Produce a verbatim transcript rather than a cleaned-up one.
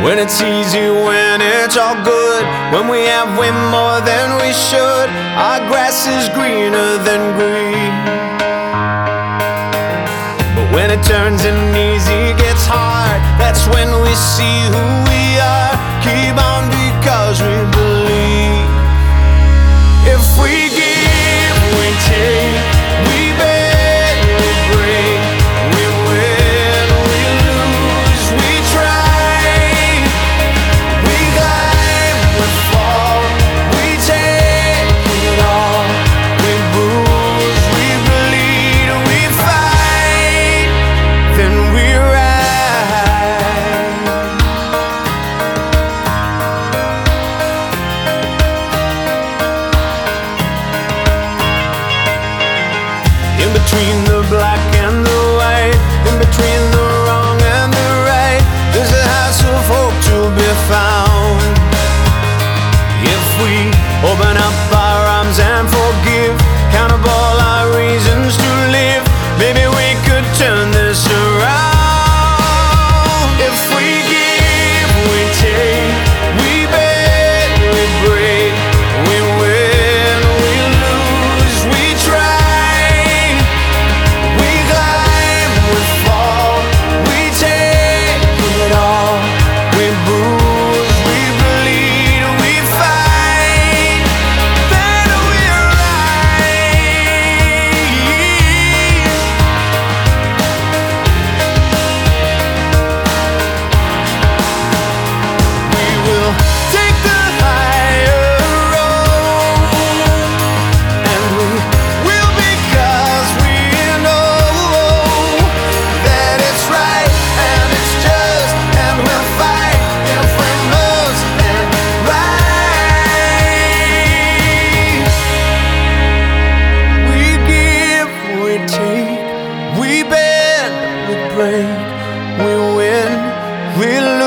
When it's easy, when it's all good, when we have way more than we should, our grass is greener than green. But when it turns and easy gets hard, that's when we see who we are. Keep on because we believe. If we give, we take, we bend, we break, we win, we lose, we try, we climb, we fall, we take it all, we bruise, we bleed, we fight, then we rise. In between the black and the white, in between the wrong and the right, there's a house of hope to be found. If we open up our arms and forgive, count up all our reasons to live, maybe we could turn this around. If we give, we take, we bend, we break, we win, we lose, we try, we climb, we fall, we take it all, we bruise, we bleed, we fight, then we rise. We will take the higher road, and we will because we know that it's right and it's just, and we'll fight if we must and rise. We give, we take, we bend, we break, we win, we lose.